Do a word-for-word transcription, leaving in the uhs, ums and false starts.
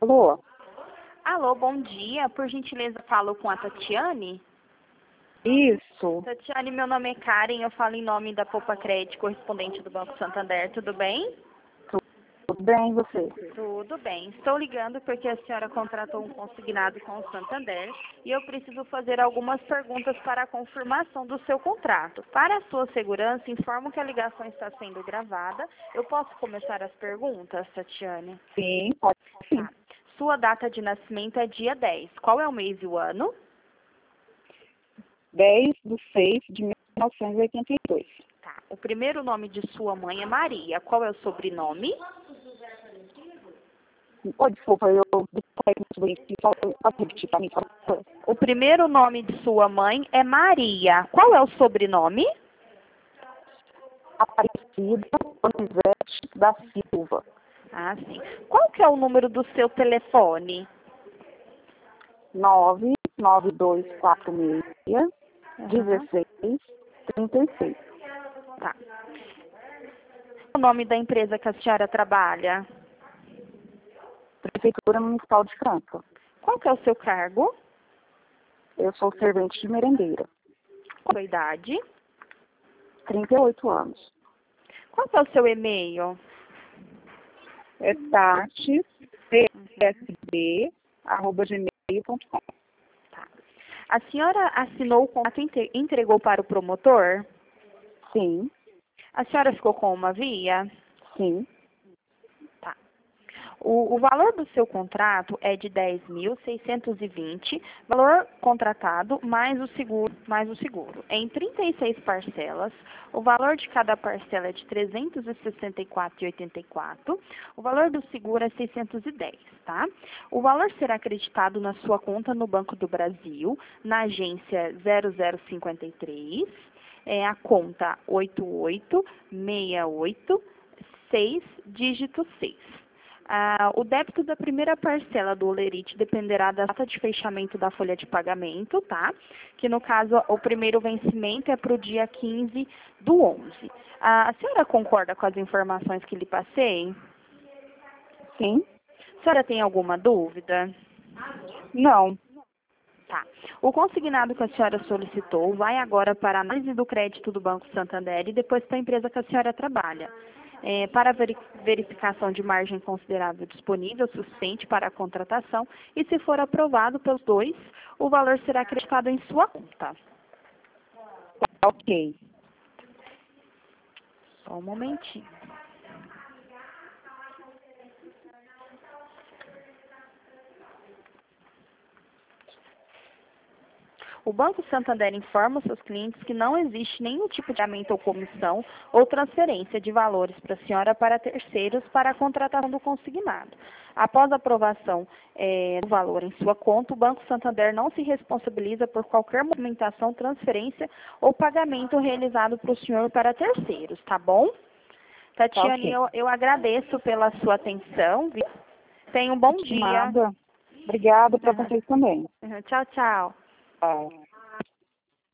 Alô? Alô, bom dia. Por gentileza, falo com a Tatiane? Isso. Tatiane, meu nome é Karen, eu falo em nome da Poupa Crédito, correspondente do Banco Santander. Tudo bem? Tudo bem, e você? Tudo bem. Estou ligando porque a senhora contratou um consignado com o Santander e eu preciso fazer algumas perguntas para a confirmação do seu contrato. Para a sua segurança, informo que a ligação está sendo gravada. Eu posso começar as perguntas, Tatiane? Sim, pode sim. Tá. Sua data de nascimento é dia dez. Qual é o mês e o ano? dez de seis de mil novecentos e oitenta e dois. Tá. O primeiro nome de sua mãe é Maria. Qual é o sobrenome? Oh, desculpa, eu posso repetir para mim, por favor? O primeiro nome de sua mãe é Maria. Qual é o sobrenome? Aparecida Donizete da Silva. Ah, sim. Qual que é o número do seu telefone? nove nove dois quatro seis Aham. um seis três seis. Tá. O nome da empresa que a senhora trabalha? Prefeitura Municipal de Franca. Qual que é o seu cargo? Eu sou servente de merendeira. Qual a sua idade? trinta e oito anos. Qual que é o seu e-mail? É tati p s b arroba gmail ponto com. Tá. A senhora assinou o contrato e entregou para o promotor? Sim, A senhora ficou com uma via? sim. Tá. O, o valor do seu contrato é de dez mil seiscentos e vinte, valor contratado mais o seguro, mais o seguro. Em trinta e seis parcelas, o valor de cada parcela é de trezentos e sessenta e quatro reais e oitenta e quatro centavos, o valor do seguro é seiscentos e dez, tá? O valor será acreditado na sua conta no Banco do Brasil, na agência zero zero cinquenta e três, é a conta oito oito seis oito seis, dígito seis. Ah, o débito da primeira parcela do Olerite dependerá da data de fechamento da folha de pagamento, tá? Que no caso, o primeiro vencimento é para o dia quinze do onze. Ah, a senhora concorda com as informações que lhe passei? Sim? A senhora tem alguma dúvida? Não. Tá. O consignado que a senhora solicitou vai agora para a análise do crédito do Banco Santander e depois para a empresa que a senhora trabalha. É, para veri- verificação de margem considerável disponível, suficiente para a contratação, e se for aprovado pelos dois, o valor será acreditado em sua conta. Ok. Só um momentinho. O Banco Santander informa os seus clientes que não existe nenhum tipo de aumento ou comissão ou transferência de valores para a senhora para terceiros para a contratação do consignado. Após a aprovação eh, do valor em sua conta, o Banco Santander não se responsabiliza por qualquer movimentação, transferência ou pagamento realizado para o senhor para terceiros, tá bom? Tá Tatiane, ok. eu, eu agradeço pela sua atenção. viu? Tenha um bom dia. Nada. Obrigada para Uhum. vocês também. Uhum. Tchau, tchau. Tchau.